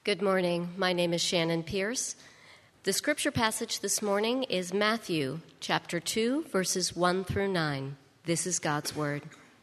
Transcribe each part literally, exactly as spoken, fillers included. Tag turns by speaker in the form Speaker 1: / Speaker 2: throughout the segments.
Speaker 1: Good morning. My name is Shannon Pierce. The scripture passage this morning is Matthew chapter two, verses one through nine. This is God's word.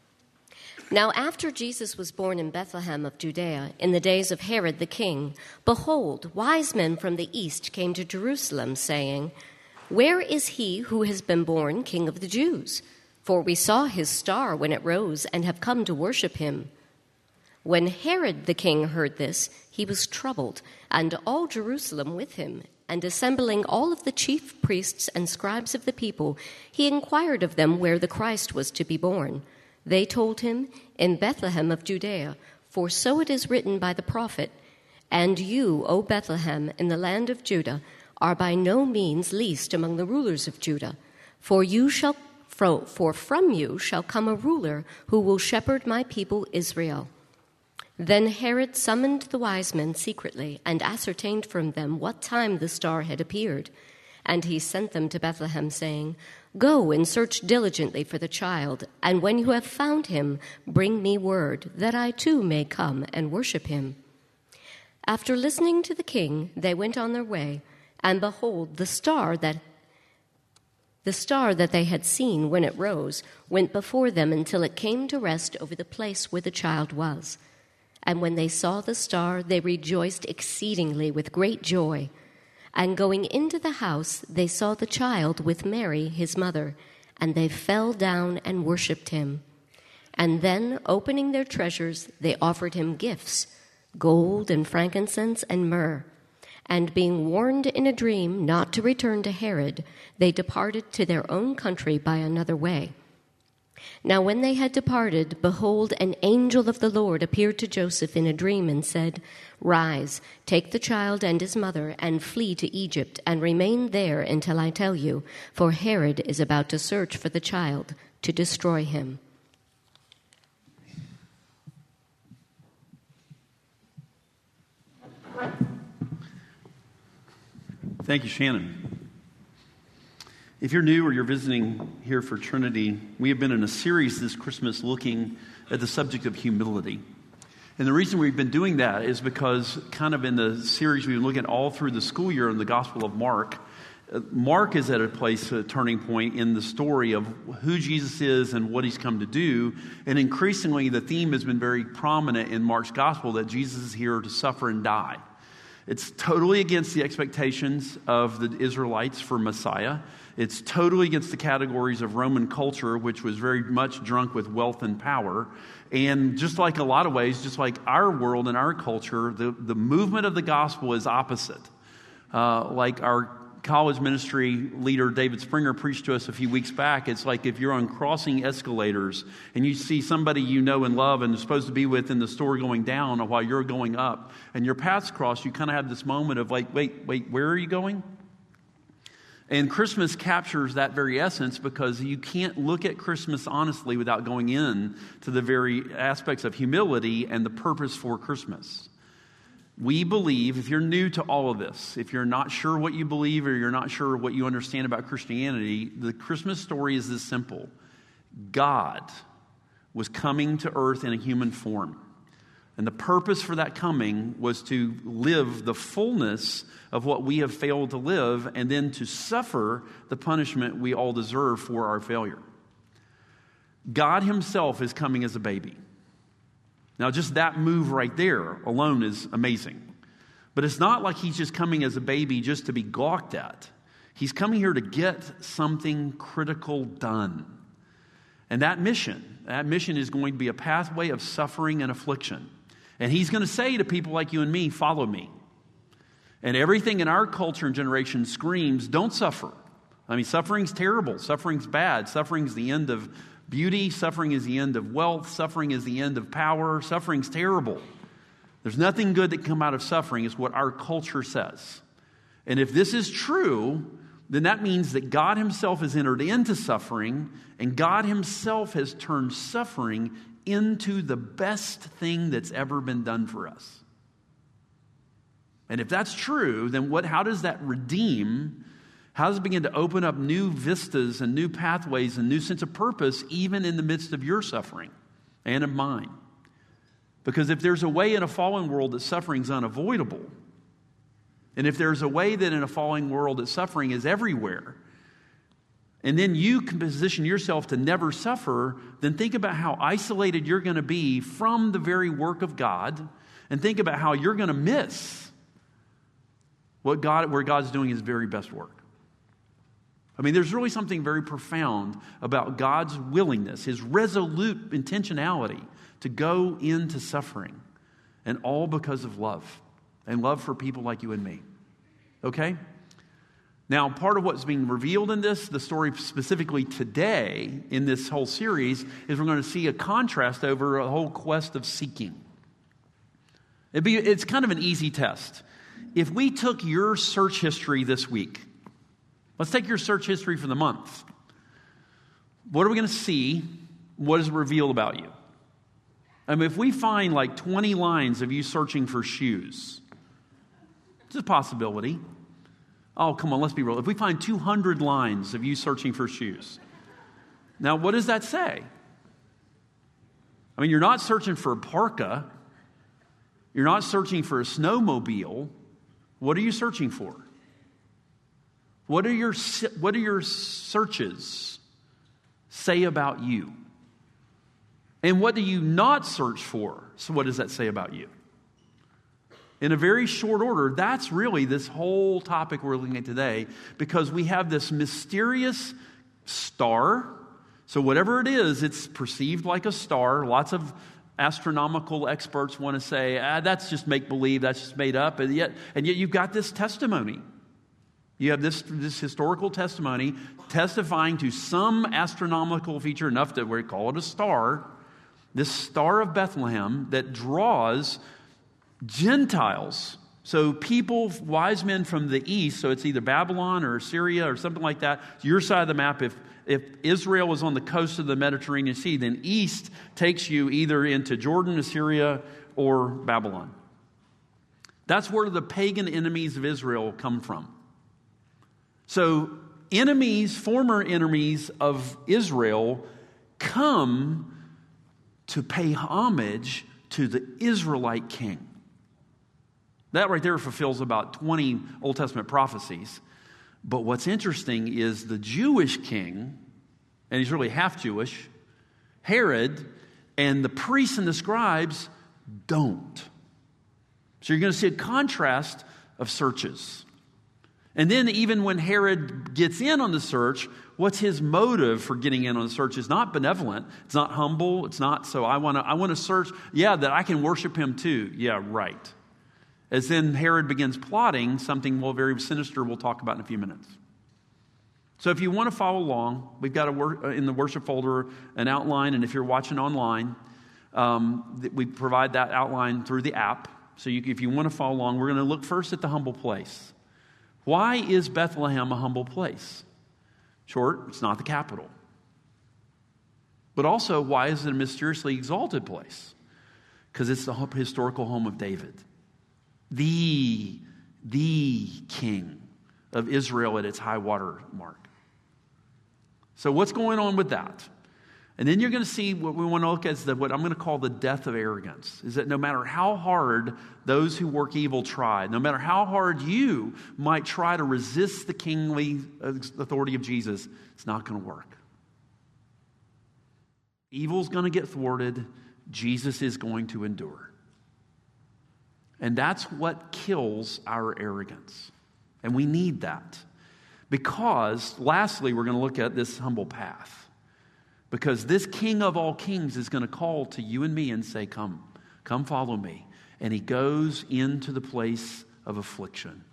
Speaker 1: Now after Jesus was born in Bethlehem of Judea, in the days of Herod the king, behold, wise men from the east came to Jerusalem, saying, Where is he who has been born King of the Jews? For we saw his star when it rose and have come to worship him. When Herod the king heard this, he was troubled, and all Jerusalem with him. And assembling all of the chief priests and scribes of the people, he inquired of them where the Christ was to be born. They told him, In Bethlehem of Judea, for so it is written by the prophet, And you, O Bethlehem, in the land of Judah, are by no means least among the rulers of Judah, for you shall for from you shall come a ruler who will shepherd my people Israel. Then Herod summoned the wise men secretly and ascertained from them what time the star had appeared. And he sent them to Bethlehem, saying, Go and search diligently for the child, and when you have found him, bring me word, that I too may come and worship him. After listening to the king, they went on their way, and behold, the star that the star that they had seen when it rose went before them until it came to rest over the place where the child was. And when they saw the star, they rejoiced exceedingly with great joy. And going into the house, they saw the child with Mary, his mother, and they fell down and worshipped him. And then, opening their treasures, they offered him gifts, gold and frankincense and myrrh. And being warned in a dream not to return to Herod, they departed to their own country by another way. Now when they had departed, behold, an angel of the Lord appeared to Joseph in a dream and said, Rise, take the child and his mother, and flee to Egypt, and remain there until I tell you, for Herod is about to search for the child to destroy him.
Speaker 2: Thank you, Shannon. If you're new or you're visiting here for Trinity, we have been in a series this Christmas looking at the subject of humility. And the reason we've been doing that is because kind of in the series we've been looking at all through the school year in the Gospel of Mark, Mark is at a place, a turning point in the story of who Jesus is and what he's come to do. And increasingly, the theme has been very prominent in Mark's Gospel that Jesus is here to suffer and die. It's totally against the expectations of the Israelites for Messiah. It's totally against the categories of Roman culture, which was very much drunk with wealth and power. And just like a lot of ways, just like our world and our culture, the, the movement of the gospel is opposite. Uh, like our college ministry leader, David Springer, preached to us a few weeks back. It's like if you're on crossing escalators and you see somebody you know and love and are supposed to be with in the store going down while you're going up and your paths cross, you kind of have this moment of like, wait, wait, where are you going? And Christmas captures that very essence because you can't look at Christmas honestly without going in to the very aspects of humility and the purpose for Christmas. We believe, if you're new to all of this, if you're not sure what you believe or you're not sure what you understand about Christianity, the Christmas story is this simple. God was coming to earth in a human form. And the purpose for that coming was to live the fullness of what we have failed to live and then to suffer the punishment we all deserve for our failure. God himself is coming as a baby. Now, just that move right there alone is amazing. But it's not like he's just coming as a baby just to be gawked at. He's coming here to get something critical done. And that mission, that mission is going to be a pathway of suffering and affliction. And he's going to say to people like you and me, follow me. And everything in our culture and generation screams, don't suffer. I mean, suffering's terrible. Suffering's bad. Suffering's the end of beauty. Suffering is the end of wealth. Suffering is the end of power. Suffering's terrible. There's nothing good that can come out of suffering is what our culture says. And if this is true, then that means that God himself has entered into suffering, and God himself has turned suffering into the best thing that's ever been done for us. And if that's true, then what? How does that redeem? How does it begin to open up new vistas and new pathways and new sense of purpose even in the midst of your suffering and of mine? Because if there's a way in a fallen world that suffering is unavoidable, and if there's a way that in a fallen world that suffering is everywhere, and then you can position yourself to never suffer, then think about how isolated you're going to be from the very work of God, and think about how you're going to miss what God, where God's doing His very best work. I mean, there's really something very profound about God's willingness, His resolute intentionality to go into suffering, and all because of love, and love for people like you and me. Okay? Now, part of what's being revealed in this, the story specifically today in this whole series, is we're going to see a contrast over a whole quest of seeking. It'd be, it's kind of an easy test. If we took your search history this week, let's take your search history for the month. What are we going to see? What is revealed about you? I mean, if we find like twenty lines of you searching for shoes, it's a possibility. Oh, come on, let's be real. If we find two hundred lines of you searching for shoes, now what does that say? I mean, you're not searching for a parka. You're not searching for a snowmobile. What are you searching for? What are your, what do your searches say about you? And what do you not search for? So what does that say about you? In a very short order, that's really this whole topic we're looking at today, because we have this mysterious star. So whatever it is, it's perceived like a star. Lots of astronomical experts want to say, ah, that's just make-believe, that's just made up. And yet, and yet you've got this testimony. You have this, this historical testimony testifying to some astronomical feature enough that we call it a star. This Star of Bethlehem that draws Gentiles. So people, wise men from the east, so it's either Babylon or Syria or something like that. Your side of the map, if, if Israel was on the coast of the Mediterranean Sea, then east takes you either into Jordan, Assyria, or Babylon. That's where the pagan enemies of Israel come from. So enemies, former enemies of Israel, come to pay homage to the Israelite king. That right there fulfills about twenty Old Testament prophecies. But what's interesting is the Jewish king, and he's really half Jewish, Herod, and the priests and the scribes don't. So you're going to see a contrast of searches. And then even when Herod gets in on the search, what's his motive for getting in on the search? Is not benevolent. It's not humble. It's not, so I want to I want to search, yeah, that I can worship him too. Yeah, right. As then Herod begins plotting something well very sinister we'll talk about in a few minutes. So if you want to follow along, we've got a wor- in the worship folder an outline, and if you're watching online, um, we provide that outline through the app. So you, if you want to follow along, we're going to look first at the humble place. Why is Bethlehem a humble place? Short, it's not the capital. But also, why is it a mysteriously exalted place? Because it's the historical home of David. The, the king of Israel at its high water mark. So what's going on with that? And then you're going to see what we want to look at is the, what I'm going to call the death of arrogance. Is that no matter how hard those who work evil try, no matter how hard you might try to resist the kingly authority of Jesus, it's not going to work. Evil's going to get thwarted. Jesus is going to endure. And that's what kills our arrogance. And we need that. Because, lastly, we're going to look at this humble path. Because this King of all kings is going to call to you and me and say, come, come follow me. And he goes into the place of affliction.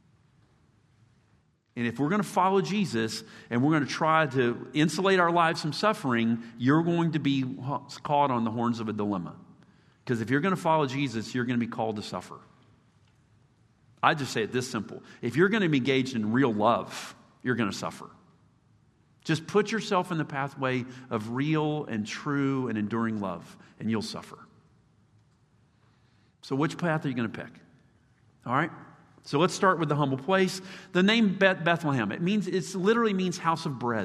Speaker 2: And if we're going to follow Jesus and we're going to try to insulate our lives from suffering, you're going to be caught on the horns of a dilemma. Because if you're going to follow Jesus, you're going to be called to suffer. I just say it this simple. If you're going to be engaged in real love, you're going to suffer. Just put yourself in the pathway of real and true and enduring love, and you'll suffer. So which path are you going to pick? All right? So let's start with the humble place. The name Beth- Bethlehem, it means it literally means house of bread.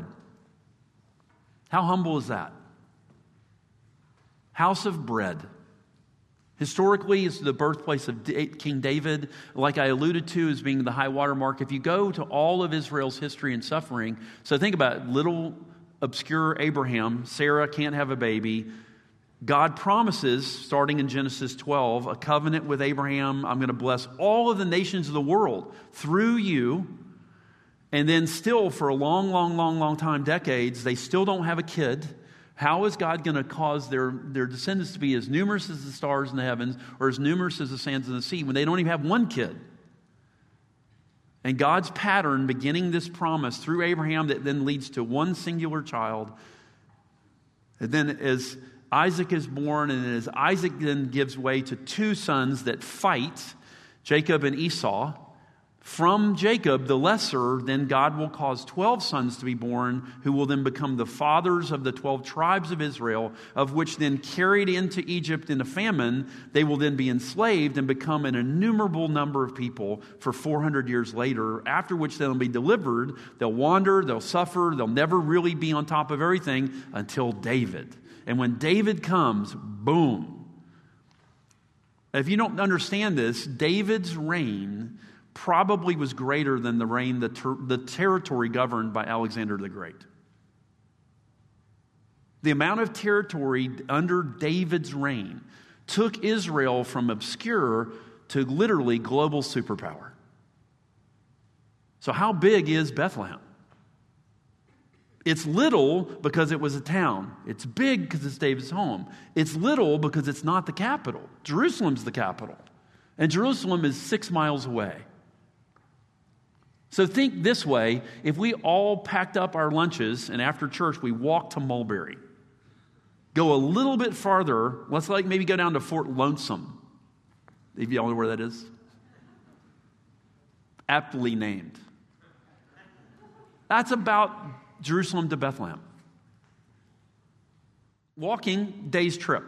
Speaker 2: How humble is that? House of bread. Historically, it's the birthplace of King David, like I alluded to as being the high water mark. If you go to all of Israel's history and suffering, so think about it, little obscure Abraham, Sarah can't have a baby. God promises, starting in Genesis twelve, a covenant with Abraham. I'm going to bless all of the nations of the world through you. And then still for a long, long, long, long time, decades, they still don't have a kid. How is God going to cause their, their descendants to be as numerous as the stars in the heavens or as numerous as the sands in the sea when they don't even have one kid? And God's pattern, beginning this promise through Abraham that then leads to one singular child. And then as Isaac is born, and as Isaac then gives way to two sons that fight, Jacob and Esau. From Jacob, the lesser, then God will cause twelve sons to be born, who will then become the fathers of the twelve tribes of Israel, of which then carried into Egypt in a famine, they will then be enslaved and become an innumerable number of people for four hundred years later, after which they'll be delivered. They'll wander, they'll suffer, they'll never really be on top of everything until David. And when David comes, boom. If you don't understand this, David's reign probably was greater than the reign, the, ter- the territory governed by Alexander the Great. The amount of territory under David's reign took Israel from obscure to literally global superpower. So how big is Bethlehem? It's little because it was a town. It's big because it's David's home. It's little because it's not the capital. Jerusalem's the capital. And Jerusalem is six miles away. So think this way, if we all packed up our lunches and after church we walked to Mulberry, go a little bit farther, let's like maybe go down to Fort Lonesome. If y'all know where that is. Aptly named. That's about Jerusalem to Bethlehem. Walking, day's trip.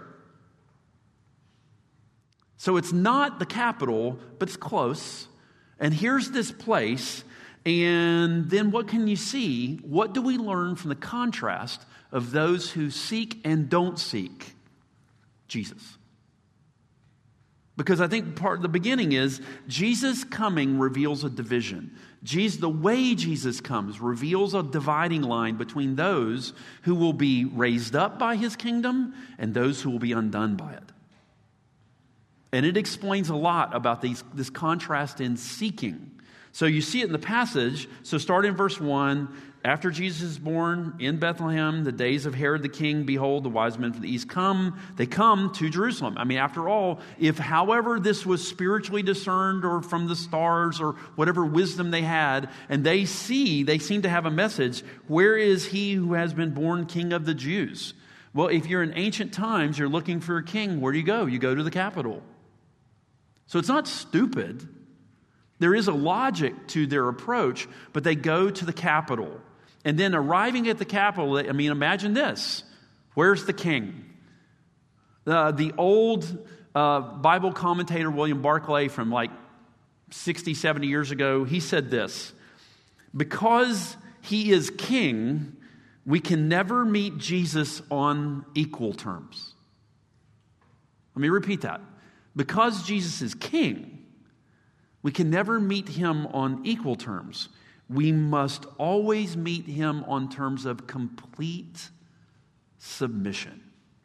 Speaker 2: So it's not the capital, but it's close. And here's this place. And then what can you see? What do we learn from the contrast of those who seek and don't seek Jesus? Because I think part of the beginning is Jesus coming reveals a division. Jesus, the way Jesus comes reveals a dividing line between those who will be raised up by his kingdom and those who will be undone by it. And it explains a lot about these, this contrast in seeking. So you see it in the passage. So start in verse one. After Jesus is born in Bethlehem, the days of Herod the king, behold, the wise men from the east come. They come to Jerusalem. I mean, after all, if however this was spiritually discerned or from the stars or whatever wisdom they had, and they see, they seem to have a message, where is he who has been born king of the Jews? Well, if you're in ancient times, you're looking for a king. Where do you go? You go to the capital. So it's not stupid. There is a logic to their approach, but they go to the capital. And then arriving at the capital, I mean, imagine this. Where's the king? Uh, the old uh, Bible commentator William Barclay from like sixty, seventy years ago, he said this: because he is king, we can never meet Jesus on equal terms. Let me repeat that. Because Jesus is king, we can never meet him on equal terms. We must always meet him on terms of complete submission.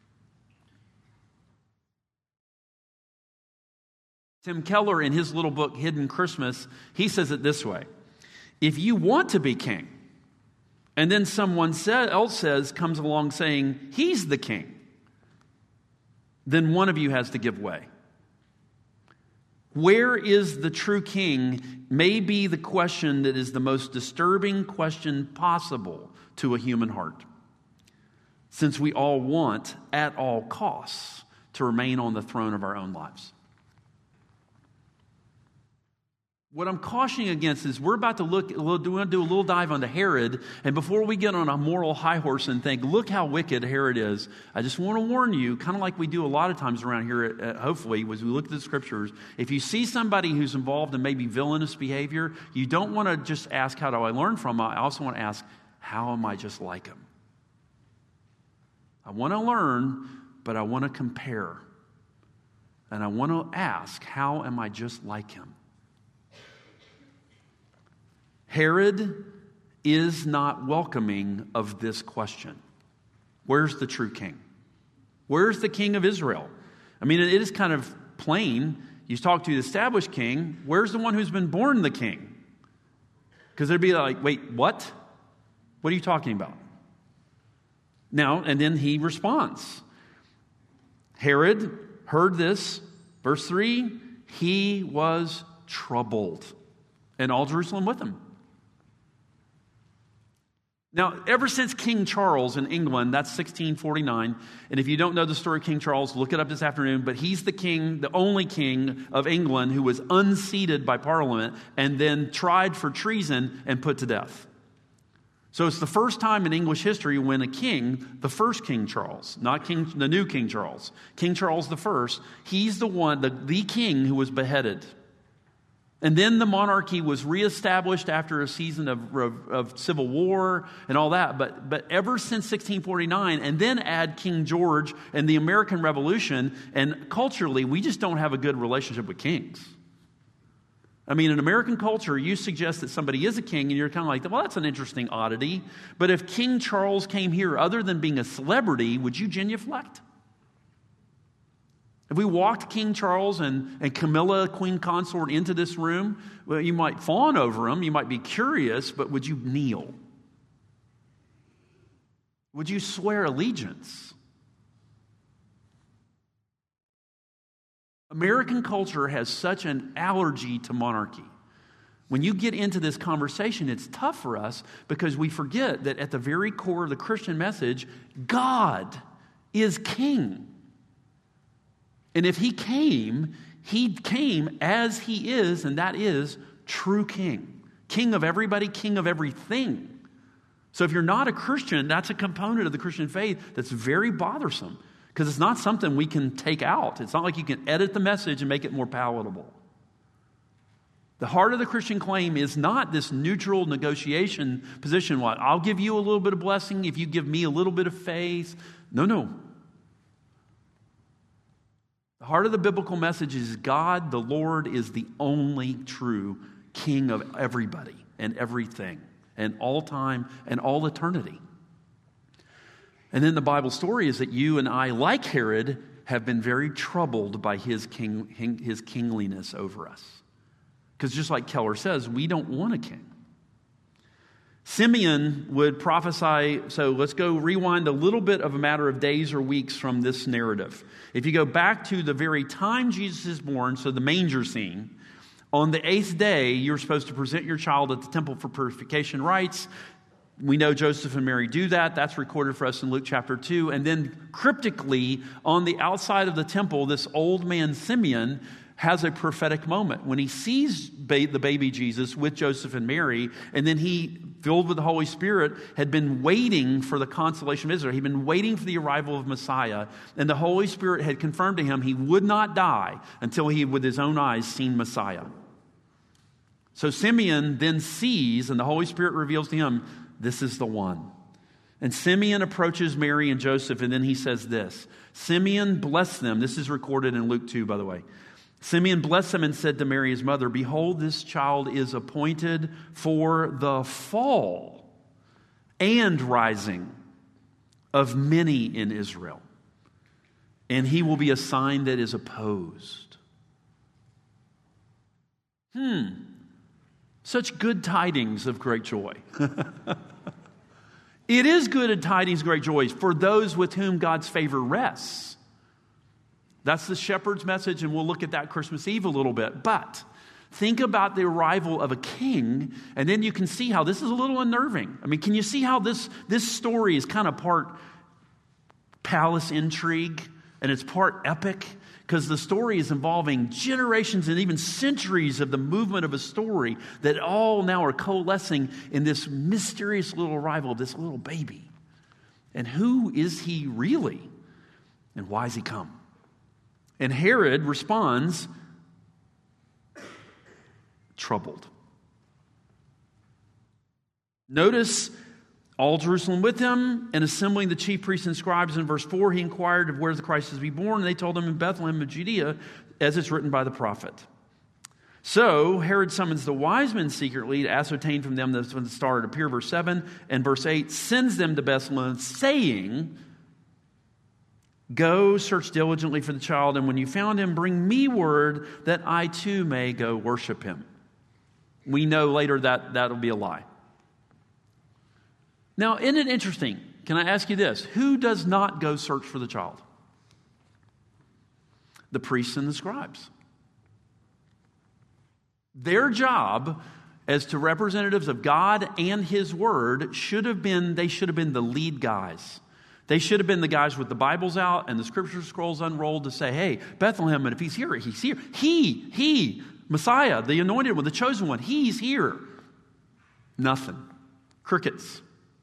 Speaker 2: Tim Keller, in his little book, Hidden Christmas, he says it this way: if you want to be king, and then someone else says, comes along saying, he's the king, then one of you has to give way. Where is the true king may be the question that is the most disturbing question possible to a human heart, since we all want, at all costs, to remain on the throne of our own lives. What I'm cautioning against is we're about to look, we're going to do a little dive onto Herod, and before we get on a moral high horse and think, look how wicked Herod is, I just want to warn you, kind of like we do a lot of times around here, at, at, hopefully, as we look at the scriptures, if you see somebody who's involved in maybe villainous behavior, you don't want to just ask, how do I learn from them? I also want to ask, how am I just like him? I want to learn, but I want to compare. And I want to ask, how am I just like him? Herod is not welcoming of this question. Where's the true king? Where's the king of Israel? I mean, it is kind of plain. You talk to the established king. Where's the one who's been born the king? Because they'd be like, wait, what? What are you talking about? Now, and then he responds. Herod heard this. Verse three, he was troubled, and all Jerusalem with him. Now, ever since King Charles in England, that's sixteen forty-nine, and if you don't know the story of King Charles, look it up this afternoon, but he's the king, the only king of England who was unseated by Parliament and then tried for treason and put to death. So it's the first time in English history when a king, the first King Charles, not King, the new King Charles, King Charles the First, he's the one, the, the king who was beheaded. And then the monarchy was reestablished after a season of, of, of civil war and all that. But, but ever since sixteen forty-nine, and then add King George and the American Revolution, and culturally, we just don't have a good relationship with kings. I mean, in American culture, you suggest that somebody is a king, and you're kind of like, well, that's an interesting oddity. But if King Charles came here, other than being a celebrity, would you genuflect? If we walked King Charles and, and Camilla, Queen Consort, into this room, well, you might fawn over him, you might be curious, but would you kneel? Would you swear allegiance? American culture has such an allergy to monarchy. When you get into this conversation, it's tough for us because we forget that at the very core of the Christian message, God is king. And if he came, he came as he is, and that is true king. King of everybody, king of everything. So if you're not a Christian, that's a component of the Christian faith that's very bothersome. Because it's not something we can take out. It's not like you can edit the message and make it more palatable. The heart of the Christian claim is not this neutral negotiation position. What? I'll give you a little bit of blessing if you give me a little bit of faith. No, no. The heart of the biblical message is God, the Lord, is the only true king of everybody and everything and all time and all eternity. And then the Bible story is that you and I, like Herod, have been very troubled by his king, his kingliness over us. Because just like Keller says, we don't want a king. Simeon would prophesy, so let's go rewind a little bit of a matter of days or weeks from this narrative. If you go back to the very time Jesus is born, so the manger scene, on the eighth day, you're supposed to present your child at the temple for purification rites. We know Joseph and Mary do that. That's recorded for us in Luke chapter two. And then cryptically, on the outside of the temple, this old man Simeon has a prophetic moment when he sees ba- the baby Jesus with Joseph and Mary, and then he, filled with the Holy Spirit, had been waiting for the consolation of Israel. He'd been waiting for the arrival of Messiah, and the Holy Spirit had confirmed to him he would not die until he, with his own eyes, seen Messiah. So Simeon then sees, and the Holy Spirit reveals to him, this is the one. And Simeon approaches Mary and Joseph, and then he says this. Simeon blessed them. This is recorded in Luke two, by the way. Simeon blessed them and said to Mary, his mother, behold, this child is appointed for the fall and rising of many in Israel. And he will be a sign that is opposed. Hmm. Such good tidings of great joy. It is good tidings, great joys for those with whom God's favor rests. That's the shepherd's message, and we'll look at that Christmas Eve a little bit. But think about the arrival of a king, and then you can see how this is a little unnerving. I mean, can you see how this, this story is kind of part palace intrigue, and it's part epic? Because the story is involving generations and even centuries of the movement of a story that all now are coalescing in this mysterious little arrival of this little baby. And who is he really? And why has he come? And Herod responds, troubled. Notice All Jerusalem with him, and assembling the chief priests and scribes. In verse four, he inquired of where the Christ is to be born, and they told him in Bethlehem of Judea, as it's written by the prophet. So Herod summons the wise men secretly to ascertain from them that when the star had appeared, verse seven, and verse eight, sends them to Bethlehem, saying, go search diligently for the child, and when you found him, bring me word that I too may go worship him. We know later that that'll be a lie. Now, isn't it interesting? Can I ask you this? Who does not go search for the child? The priests and the scribes. Their job as to representatives of God and His Word should have been, they should have been the lead guys. They should have been the guys with the Bibles out and the scripture scrolls unrolled to say, hey, Bethlehem, and if he's here, he's here. He, he, Messiah, the anointed one, the chosen one, he's here. Nothing. Crickets.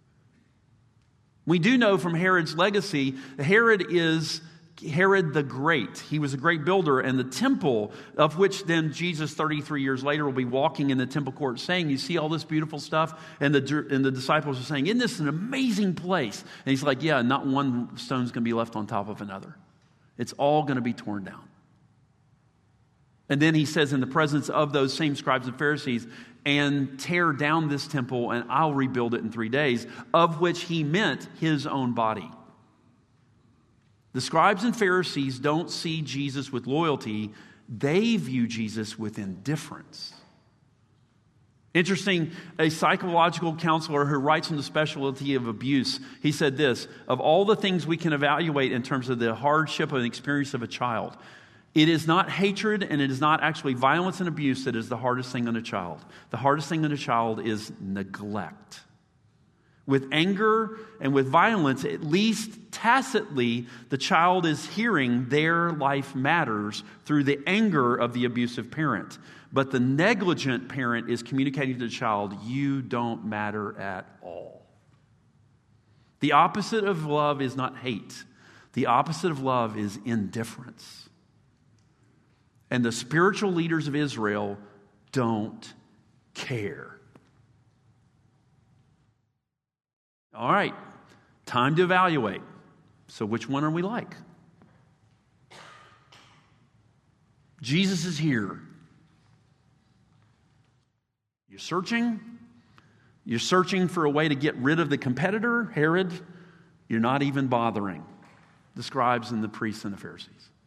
Speaker 2: We do know from Herod's legacy, Herod is Herod the Great. He was a great builder, and the temple, of which then Jesus thirty-three years later will be walking in the temple court saying, you see all this beautiful stuff? And the, and the disciples are saying, isn't this an amazing place? And he's like, yeah, not one stone's going to be left on top of another. It's all going to be torn down. And then he says in the presence of those same scribes and Pharisees, and tear down this temple and I'll rebuild it in three days, of which he meant his own body. The scribes and Pharisees don't see Jesus with loyalty. They view Jesus with indifference. Interesting, a psychological counselor who writes on the specialty of abuse, he said this, of all the things we can evaluate in terms of the hardship and experience of a child, it is not hatred and it is not actually violence and abuse that is the hardest thing on a child. The hardest thing on a child is neglect. With anger and with violence, at least tacitly, the child is hearing their life matters through the anger of the abusive parent. But the negligent parent is communicating to the child, you don't matter at all. The opposite of love is not hate. The opposite of love is indifference. And the spiritual leaders of Israel don't care. All right, time to evaluate. So which one are we like? Jesus is here. You're searching. You're searching for a way to get rid of the competitor, Herod. You're not even bothering the scribes and the priests and the Pharisees.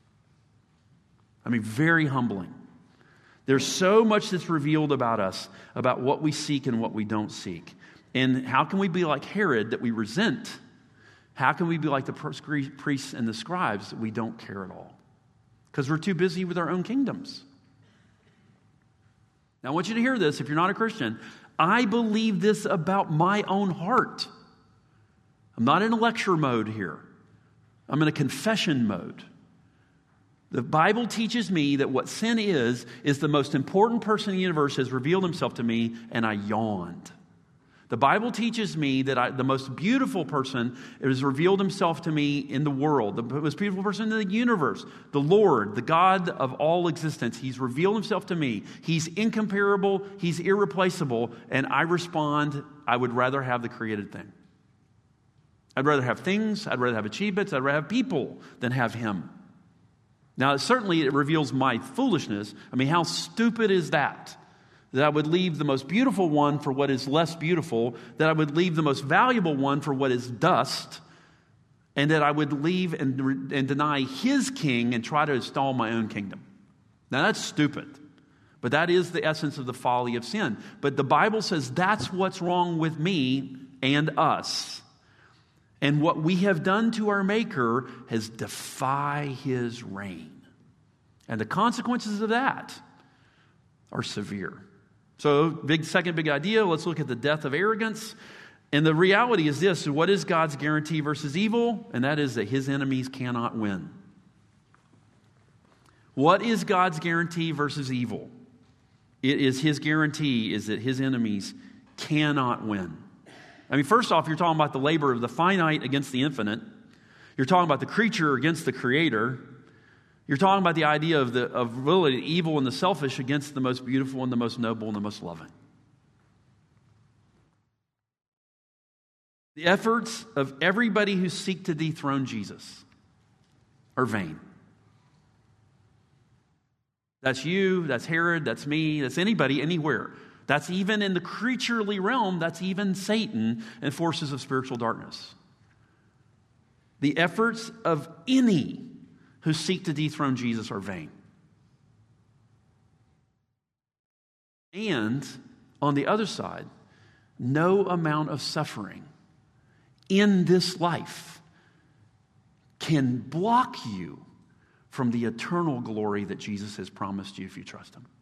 Speaker 2: I mean, very humbling. There's so much that's revealed about us, about what we seek and what we don't seek. And how can we be like Herod that we resent? How can we be like the priests and the scribes that we don't care at all? Because we're too busy with our own kingdoms. Now, I want you to hear this if you're not a Christian. I believe this about my own heart. I'm not in a lecture mode here. I'm in a confession mode. The Bible teaches me that what sin is, is the most important person in the universe has revealed himself to me, and I yawned. The Bible teaches me that I, the most beautiful person has revealed himself to me in the world, the most beautiful person in the universe, the Lord, the God of all existence. He's revealed himself to me. He's incomparable, he's irreplaceable, and I respond, I would rather have the created thing. I'd rather have things, I'd rather have achievements, I'd rather have people than have him. Now, certainly it reveals my foolishness. I mean, how stupid is that? That I would leave the most beautiful one for what is less beautiful, that I would leave the most valuable one for what is dust, and that I would leave and, and deny his king and try to install my own kingdom. Now, that's stupid, but that is the essence of the folly of sin. But the Bible says that's what's wrong with me and us. And what we have done to our Maker has defied his reign. And the consequences of that are severe. So, big second big idea, let's look at the death of arrogance. And the reality is this, what is God's guarantee versus evil? And that is that his enemies cannot win. What is God's guarantee versus evil? It is his guarantee is that his enemies cannot win. I mean, first off, you're talking about the labor of the finite against the infinite. You're talking about the creature against the creator. You're talking about the idea of the of really the evil and the selfish against the most beautiful and the most noble and the most loving. The efforts of everybody who seek to dethrone Jesus are vain. That's you, that's Herod, that's me, that's anybody, anywhere. That's even in the creaturely realm, that's even Satan and forces of spiritual darkness. The efforts of any who seek to dethrone Jesus are vain. And on the other side, no amount of suffering in this life can block you from the eternal glory that Jesus has promised you if you trust him.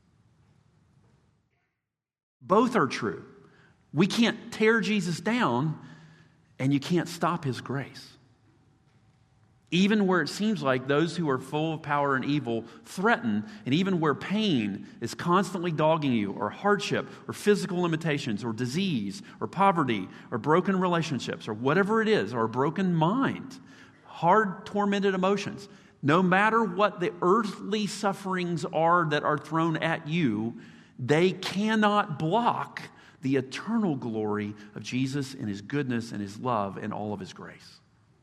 Speaker 2: Both are true. We can't tear Jesus down, and you can't stop his grace. Even where it seems like those who are full of power and evil threaten, and even where pain is constantly dogging you, or hardship, or physical limitations, or disease, or poverty, or broken relationships, or whatever it is, or a broken mind, hard, tormented emotions, no matter what the earthly sufferings are that are thrown at you, they cannot block the eternal glory of Jesus and his goodness and his love and all of his grace.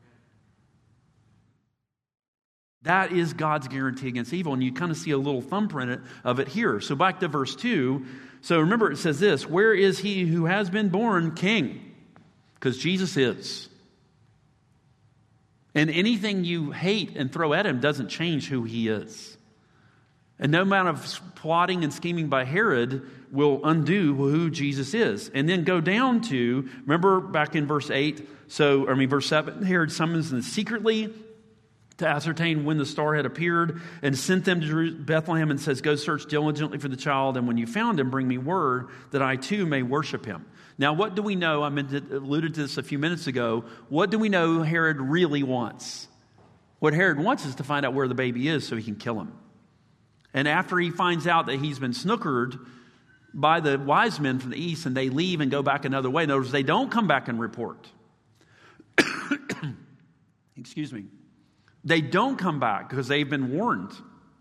Speaker 2: That is God's guarantee against evil, and you kind of see a little thumbprint of it here. So back to verse two. So remember, it says this, where is he who has been born king? Because Jesus is. And anything you hate and throw at him doesn't change who he is. And no amount of plotting and scheming by Herod will undo who Jesus is. And then go down to, remember back in verse eight, so, I mean, verse seven, Herod summons them secretly to ascertain when the star had appeared, and sent them to Bethlehem and says, go search diligently for the child, and when you found him, bring me word that I too may worship him. Now, what do we know? I alluded to this a few minutes ago. What do we know Herod really wants? What Herod wants is to find out where the baby is so he can kill him. And after he finds out that he's been snookered by the wise men from the east, and they leave and go back another way. In other words, they don't come back and report. Excuse me. They don't come back because they've been warned.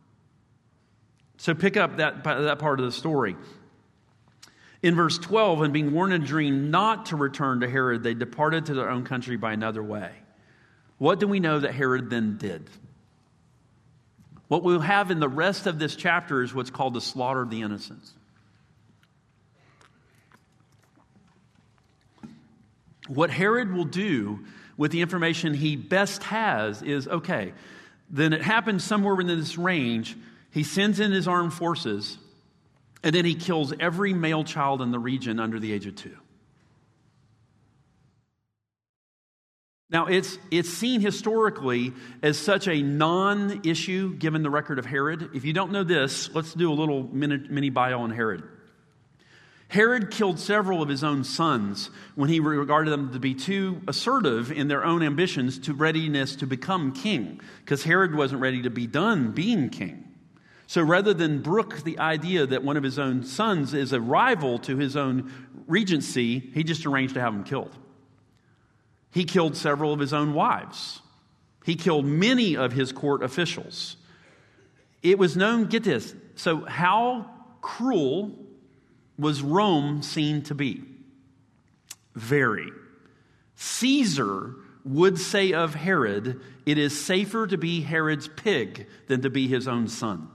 Speaker 2: So pick up that, that part of the story. In verse twelve, and being warned in a dream not to return to Herod, they departed to their own country by another way. What do we know that Herod then did? What we'll have in the rest of this chapter is what's called the slaughter of the innocents. What Herod will do with the information he best has is, okay, then it happens somewhere within this range. He sends in his armed forces, and then he kills every male child in the region under the age of two. Now, it's it's seen historically as such a non-issue given the record of Herod. If you don't know this, let's do a little mini, mini bio on Herod. Herod killed several of his own sons when he regarded them to be too assertive in their own ambitions to readiness to become king, because Herod wasn't ready to be done being king. So rather than brook the idea that one of his own sons is a rival to his own regency, he just arranged to have him killed. He killed several of his own wives. He killed many of his court officials. It was known, get this, so how cruel was Rome seen to be? Very. Caesar would say of Herod, it is safer to be Herod's pig than to be his own son.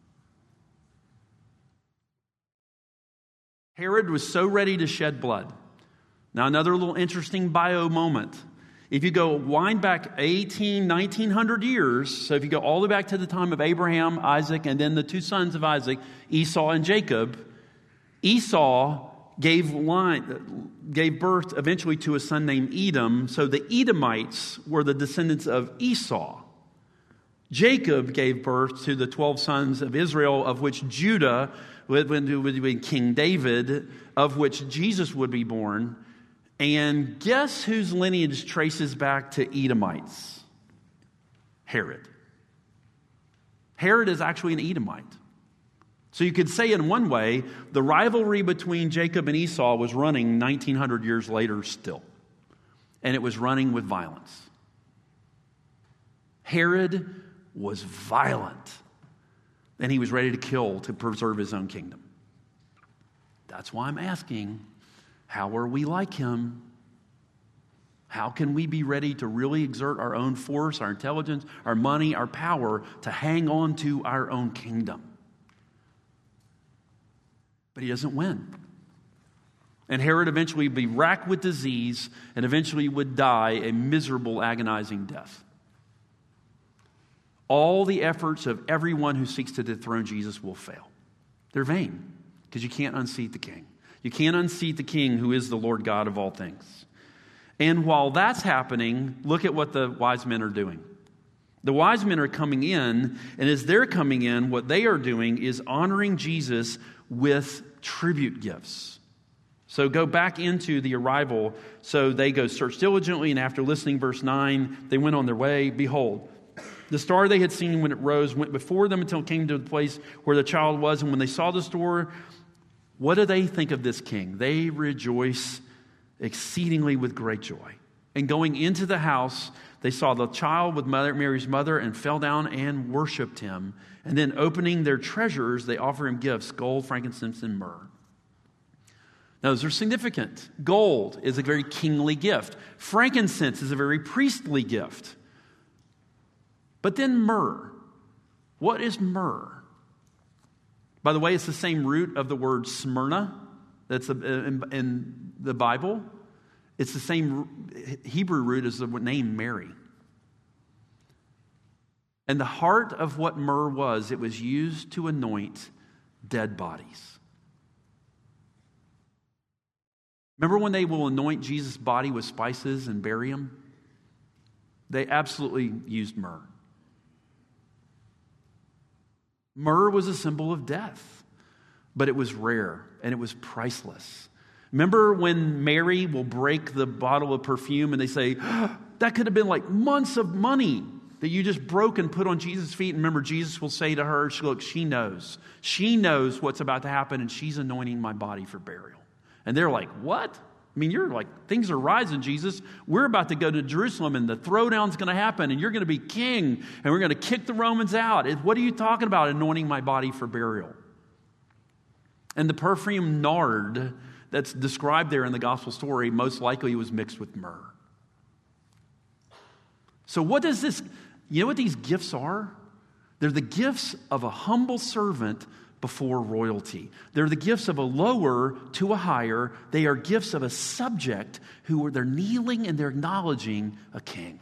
Speaker 2: Herod was so ready to shed blood. Now, another little interesting bio moment. If you go wind back eighteen, nineteen hundred years, so if you go all the way back to the time of Abraham, Isaac, and then the two sons of Isaac, Esau and Jacob, Esau gave line, gave birth eventually to a son named Edom. So the Edomites were the descendants of Esau. Jacob gave birth to the twelve sons of Israel, of which Judah would be King David, of which Jesus would be born. And guess whose lineage traces back to Edomites? Herod. Herod is actually an Edomite. So you could say in one way, the rivalry between Jacob and Esau was running nineteen hundred years later still. And it was running with violence. Herod was violent. And he was ready to kill to preserve his own kingdom. That's why I'm asking, how are we like him? How can we be ready to really exert our own force, our intelligence, our money, our power to hang on to our own kingdom? But he doesn't win. And Herod eventually would be racked with disease and eventually would die a miserable, agonizing death. All the efforts of everyone who seeks to dethrone Jesus will fail. They're vain because you can't unseat the king. You can't unseat the king who is the Lord God of all things. And while that's happening, look at what the wise men are doing. The wise men are coming in, and as they're coming in, what they are doing is honoring Jesus with tribute gifts. So go back into the arrival. So they go search diligently, and after listening, verse nine, they went on their way. Behold, the star they had seen when it rose went before them until it came to the place where the child was. And when they saw the star, what do they think of this king? They rejoice exceedingly with great joy. And going into the house, they saw the child with mother, Mary's mother, and fell down and worshipped him. And then opening their treasures, they offer him gifts, gold, frankincense, and myrrh. Now, those are significant. Gold is a very kingly gift. Frankincense is a very priestly gift. But then myrrh. What is myrrh? By the way, it's the same root of the word Smyrna that's in, in the Bible. It's the same Hebrew root as the name Mary. And the heart of what myrrh was, it was used to anoint dead bodies. Remember when they will anoint Jesus' body with spices and bury him? They absolutely used myrrh. Myrrh was a symbol of death, but it was rare and it was priceless. Remember when Mary will break the bottle of perfume and they say, oh, that could have been like months of money that you just broke and put on Jesus' feet. And remember, Jesus will say to her, look, she knows. She knows what's about to happen, and she's anointing my body for burial. And they're like, what? I mean, you're like, things are rising, Jesus. We're about to go to Jerusalem, and the throwdown's going to happen, and you're going to be king, and we're going to kick the Romans out. What are you talking about, anointing my body for burial? And the perfume nard that's described there in the gospel story most likely was mixed with myrrh. So what does this, you know what these gifts are? They're the gifts of a humble servant before royalty. They're the gifts of a lower to a higher. They are gifts of a subject who are, they're kneeling and they're acknowledging a king.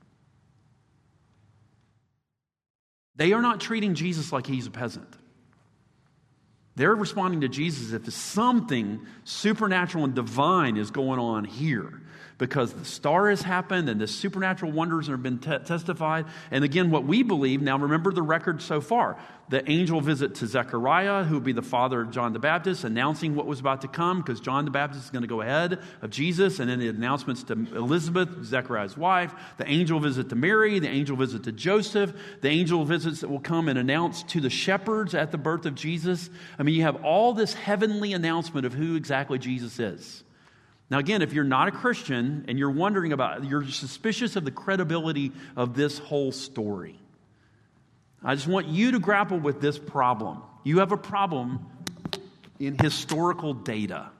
Speaker 2: They are not treating Jesus like he's a peasant. They're responding to Jesus as if something supernatural and divine is going on here, because the star has happened and the supernatural wonders have been te- testified. And again, what we believe, now remember the record so far. The angel visit to Zechariah, who would be the father of John the Baptist, announcing what was about to come, because John the Baptist is going to go ahead of Jesus. And then the announcements to Elizabeth, Zechariah's wife. The angel visit to Mary. The angel visit to Joseph. The angel visits that will come and announce to the shepherds at the birth of Jesus. I mean, you have all this heavenly announcement of who exactly Jesus is. Now, again, if you're not a Christian and you're wondering about, you're suspicious of the credibility of this whole story, I just want you to grapple with this problem. You have a problem in historical data.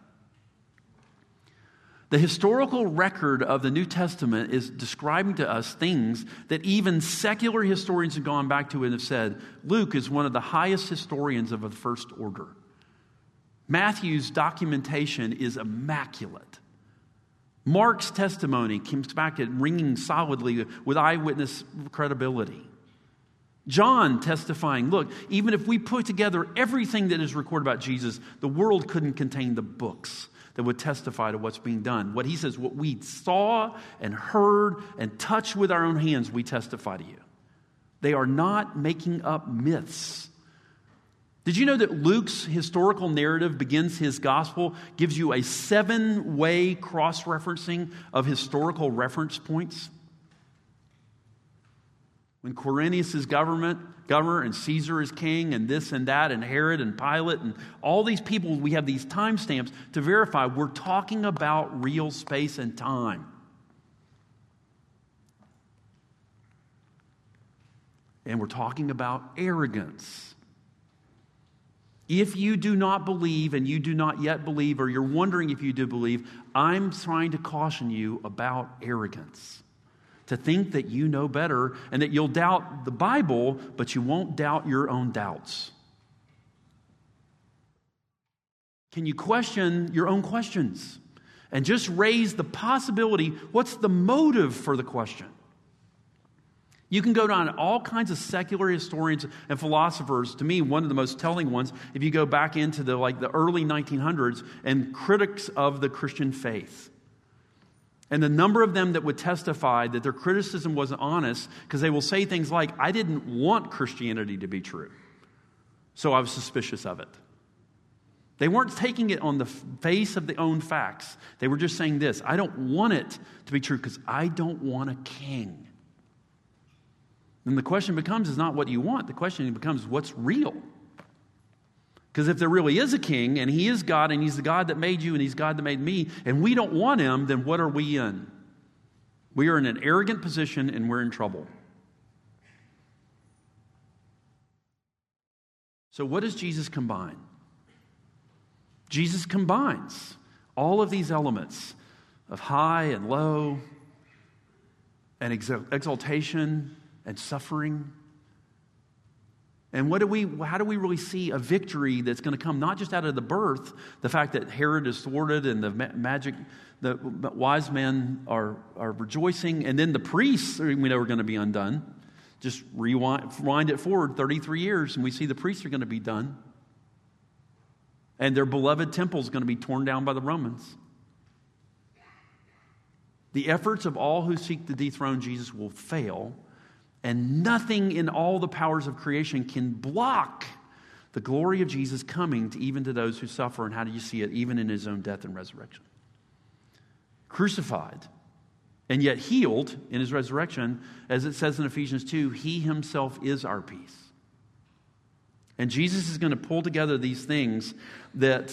Speaker 2: The historical record of the New Testament is describing to us things that even secular historians have gone back to and have said, Luke is one of the highest historians of the first order. Matthew's documentation is immaculate. Mark's testimony comes back at ringing solidly with eyewitness credibility. John testifying, look, even if we put together everything that is recorded about Jesus, the world couldn't contain the books that would testify to what's being done. What he says, what we saw and heard and touched with our own hands, we testify to you. They are not making up myths. Did you know that Luke's historical narrative begins his gospel, gives you a seven-way cross-referencing of historical reference points? When Quirinius is government, governor, and Caesar is king, and this and that, and Herod and Pilate, and all these people, we have these timestamps to verify we're talking about real space and time. And we're talking about arrogance. If you do not believe and you do not yet believe, or you're wondering if you do believe, I'm trying to caution you about arrogance. To think that you know better and that you'll doubt the Bible, but you won't doubt your own doubts. Can you question your own questions? And just raise the possibility, what's the motive for the question? You can go down all kinds of secular historians and philosophers. To me, one of the most telling ones, if you go back into the like the early nineteen hundreds, and critics of the Christian faith. And the number of them that would testify that their criticism wasn't honest, because they will say things like, I didn't want Christianity to be true, so I was suspicious of it. They weren't taking it on the face of the own facts. They were just saying this, I don't want it to be true because I don't want a king. And the question becomes is not what you want. The question becomes what's real. Because if there really is a king, and he is God, and he's the God that made you, and he's God that made me, and we don't want him, then what are we in? We are in an arrogant position, and we're in trouble. So what does Jesus combine? Jesus combines all of these elements of high and low, and exaltation and suffering. And what do we? How do we really see a victory that's going to come not just out of the birth, the fact that Herod is thwarted and the magic, the wise men are, are rejoicing, and then the priests we know are going to be undone. Just rewind, rewind it forward thirty-three years, and we see the priests are going to be done. And their beloved temple is going to be torn down by the Romans. The efforts of all who seek to dethrone Jesus will fail. And nothing in all the powers of creation can block the glory of Jesus coming to even to those who suffer. And how do you see it? Even in his own death and resurrection. Crucified and yet healed in his resurrection, as it says in Ephesians two, he himself is our peace. And Jesus is going to pull together these things that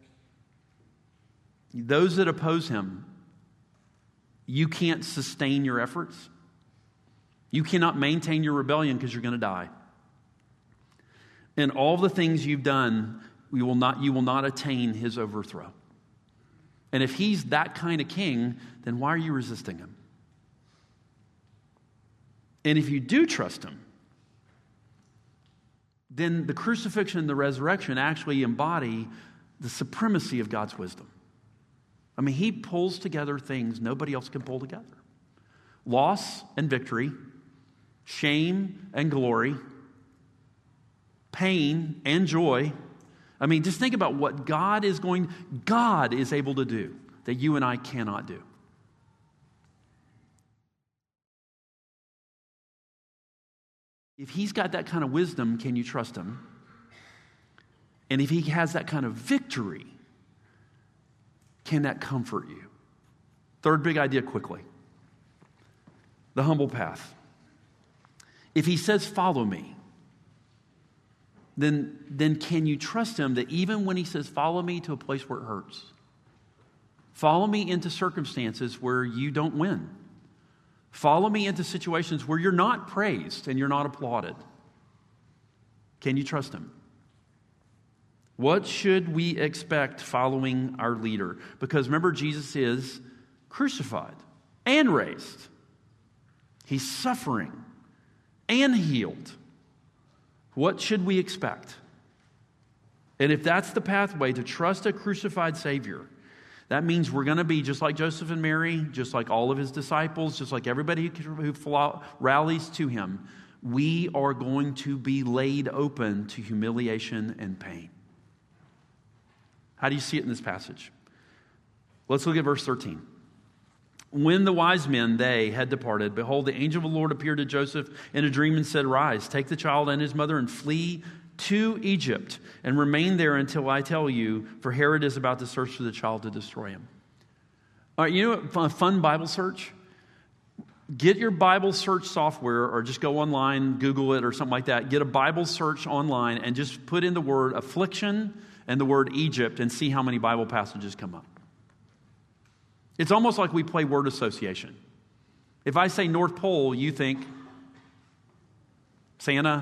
Speaker 2: those that oppose him, you can't sustain your efforts. You cannot maintain your rebellion because you're going to die. And all the things you've done, you will not, you will not attain his overthrow. And if he's that kind of king, then why are you resisting him? And if you do trust him, then the crucifixion and the resurrection actually embody the supremacy of God's wisdom. I mean, he pulls together things nobody else can pull together. Loss and victory, shame and glory, pain and joy. I mean, just think about what God is going, God is able to do that you and I cannot do. If he's got that kind of wisdom, can you trust him? And if he has that kind of victory, can that comfort you? Third big idea quickly. The humble path. If he says, follow me, then, then can you trust him that even when he says, follow me to a place where it hurts, follow me into circumstances where you don't win, follow me into situations where you're not praised and you're not applauded, can you trust him? What should we expect following our leader? Because remember, Jesus is crucified and raised. He's suffering and healed. What should we expect? And if that's the pathway to trust a crucified Savior, that means we're going to be just like Joseph and Mary, just like all of his disciples, just like everybody who rallies to him. We are going to be laid open to humiliation and pain. How do you see it in this passage? Let's look at verse thirteen. When the wise men, they, had departed, behold, the angel of the Lord appeared to Joseph in a dream and said, rise, take the child and his mother and flee to Egypt and remain there until I tell you, for Herod is about to search for the child to destroy him. All right, you know what, a fun Bible search? Get your Bible search software or just go online, Google it or something like that. Get a Bible search online and just put in the word affliction and the word Egypt and see how many Bible passages come up. It's almost like we play word association. If I say North Pole, you think Santa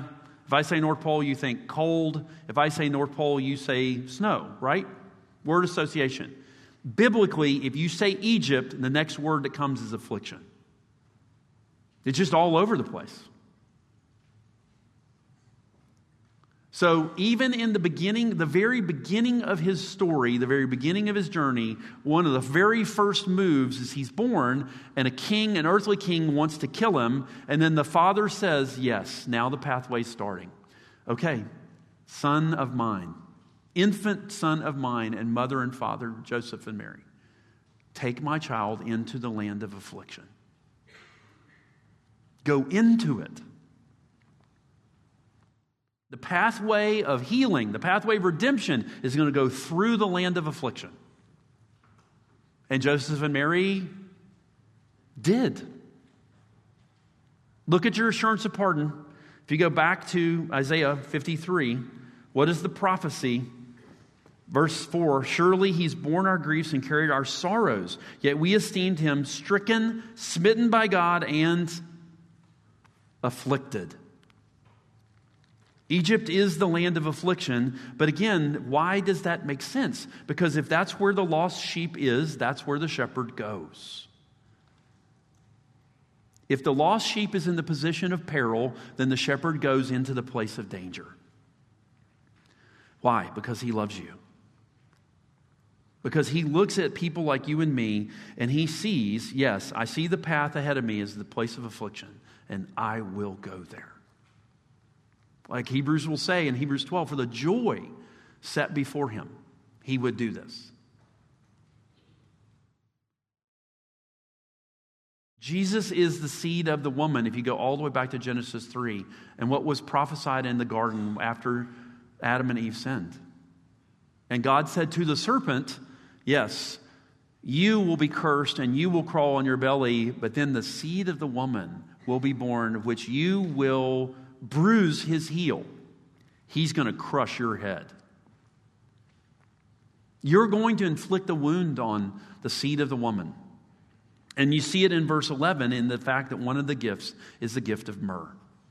Speaker 2: If I say North Pole, you think cold. If I say North Pole, you say snow, right? Word association. Biblically, if you say Egypt, the next word that comes is affliction. It's just all over the place. So even in the beginning, the very beginning of his story, the very beginning of his journey, one of the very first moves is he's born and a king, an earthly king, wants to kill him. And then the father says, yes, now the pathway's starting. Okay, son of mine, infant son of mine, and mother and father, Joseph and Mary, take my child into the land of affliction. Go into it. The pathway of healing, the pathway of redemption is going to go through the land of affliction. And Joseph and Mary did. Look at your assurance of pardon. If you go back to Isaiah fifty-three, what is the prophecy? Verse four, surely he's borne our griefs and carried our sorrows, yet we esteemed him stricken, smitten by God, and afflicted. Egypt is the land of affliction, but again, why does that make sense? Because if that's where the lost sheep is, that's where the shepherd goes. If the lost sheep is in the position of peril, then the shepherd goes into the place of danger. Why? Because he loves you. Because he looks at people like you and me, and he sees, yes, I see the path ahead of me as the place of affliction, and I will go there. Like Hebrews will say in Hebrews twelve, for the joy set before him, he would do this. Jesus is the seed of the woman, if you go all the way back to Genesis three, and what was prophesied in the garden after Adam and Eve sinned. And God said to the serpent, yes, you will be cursed and you will crawl on your belly, but then the seed of the woman will be born, of which you will bruise his heel. He's going to crush your head. You're going to inflict a wound on the seed of the woman. And you see it in verse eleven in the fact that one of the gifts is the gift of myrrh.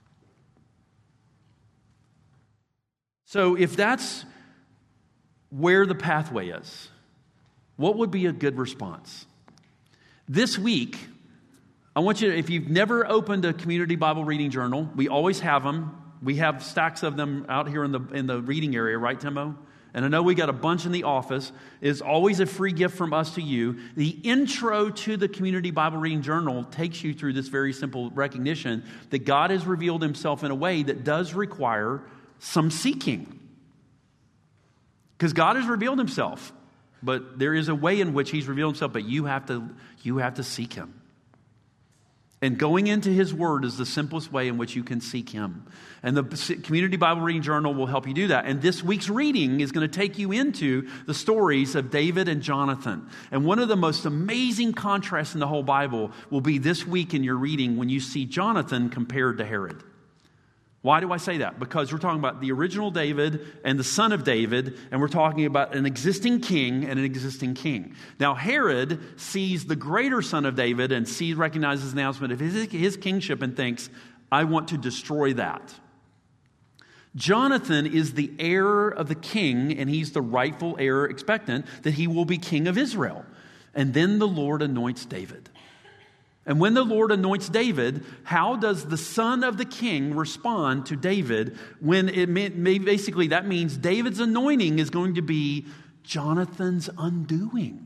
Speaker 2: So if that's where the pathway is, what would be a good response? This week, I want you to, if you've never opened a community Bible reading journal, we always have them. We have stacks of them out here in the in the reading area, right, Timo? And I know we got a bunch in the office. It's always a free gift from us to you. The intro to the community Bible reading journal takes you through this very simple recognition that God has revealed himself in a way that does require some seeking. Because God has revealed himself, but there is a way in which he's revealed himself, but you have to you have to seek him. And going into his word is the simplest way in which you can seek him. And the Community Bible Reading Journal will help you do that. And this week's reading is going to take you into the stories of David and Jonathan. And one of the most amazing contrasts in the whole Bible will be this week in your reading when you see Jonathan compared to Herod. Why do I say that? Because we're talking about the original David and the son of David, and we're talking about an existing king and an existing king. Now, Herod sees the greater son of David and sees, recognizes the announcement of his, his kingship and thinks, I want to destroy that. Jonathan is the heir of the king, and he's the rightful heir expectant that he will be king of Israel. And then the Lord anoints David. And when the Lord anoints David, how does the son of the king respond to David when it may, basically that means David's anointing is going to be Jonathan's undoing?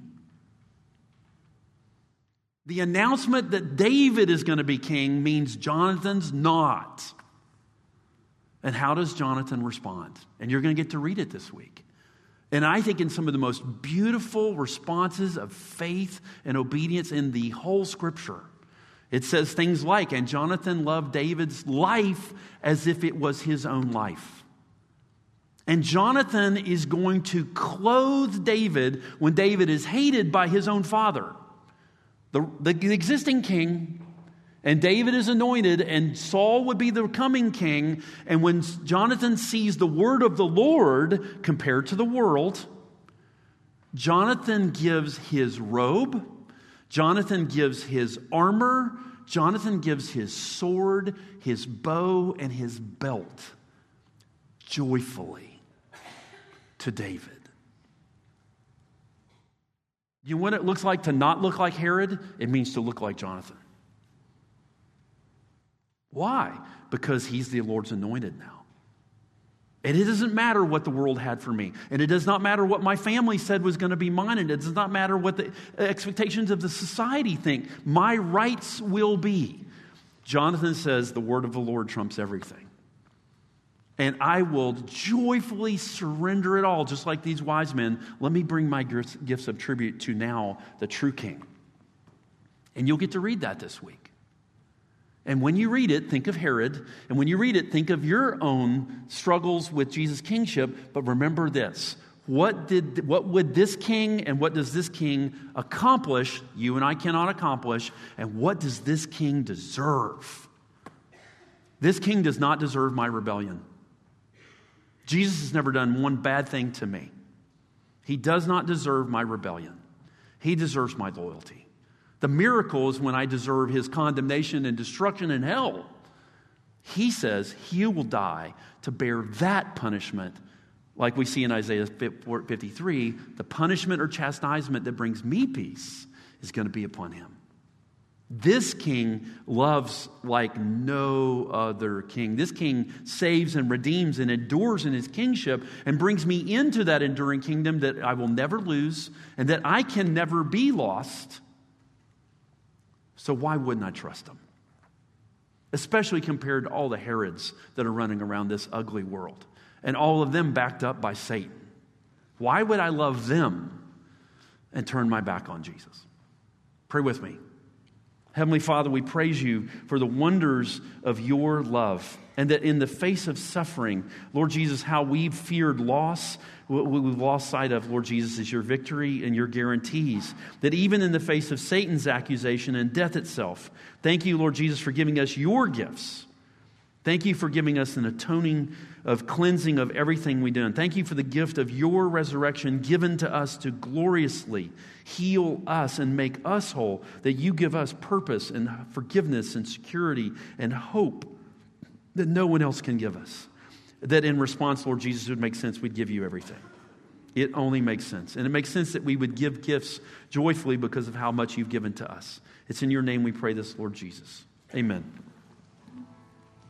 Speaker 2: The announcement that David is going to be king means Jonathan's not. And how does Jonathan respond? And you're going to get to read it this week. And I think in some of the most beautiful responses of faith and obedience in the whole scripture, it says things like, and Jonathan loved David's life as if it was his own life. And Jonathan is going to clothe David when David is hated by his own father. The, the existing king, and David is anointed, and Saul would be the coming king. And when Jonathan sees the word of the Lord compared to the world, Jonathan gives his robe, Jonathan gives his armor, Jonathan gives his sword, his bow, and his belt joyfully to David. You know what it looks like to not look like Herod? It means to look like Jonathan. Why? Because he's the Lord's anointed now. And it doesn't matter what the world had for me. And it does not matter what my family said was going to be mine. And it does not matter what the expectations of the society think. My rights will be. Jonathan says the word of the Lord trumps everything. And I will joyfully surrender it all, just like these wise men. Let me bring my gifts of tribute to now the true king. And you'll get to read that this week. And when you read it, think of Herod. And when you read it, think of your own struggles with Jesus' kingship. But remember this. What did, what would this king and what does this king accomplish? You and I cannot accomplish. And what does this king deserve? This king does not deserve my rebellion. Jesus has never done one bad thing to me. He does not deserve my rebellion. He deserves my loyalty. The miracle is when I deserve his condemnation and destruction in hell. He says he will die to bear that punishment, like we see in Isaiah fifty-three, the punishment or chastisement that brings me peace is going to be upon him. This king loves like no other king. This king saves and redeems and endures in his kingship and brings me into that enduring kingdom that I will never lose and that I can never be lost. So why wouldn't I trust him? Especially compared to all the Herods that are running around this ugly world and all of them backed up by Satan. Why would I love them and turn my back on Jesus? Pray with me. Heavenly Father, we praise you for the wonders of your love and that in the face of suffering, Lord Jesus, how we've feared loss, what we've lost sight of, Lord Jesus, is your victory and your guarantees. That even in the face of Satan's accusation and death itself, thank you, Lord Jesus, for giving us your gifts. Thank you for giving us an atoning of cleansing of everything we do. And thank you for the gift of your resurrection given to us to gloriously heal us and make us whole, that you give us purpose and forgiveness and security and hope that no one else can give us. That in response, Lord Jesus, it would make sense we'd give you everything. It only makes sense. And it makes sense that we would give gifts joyfully because of how much you've given to us. It's in your name we pray this, Lord Jesus. Amen.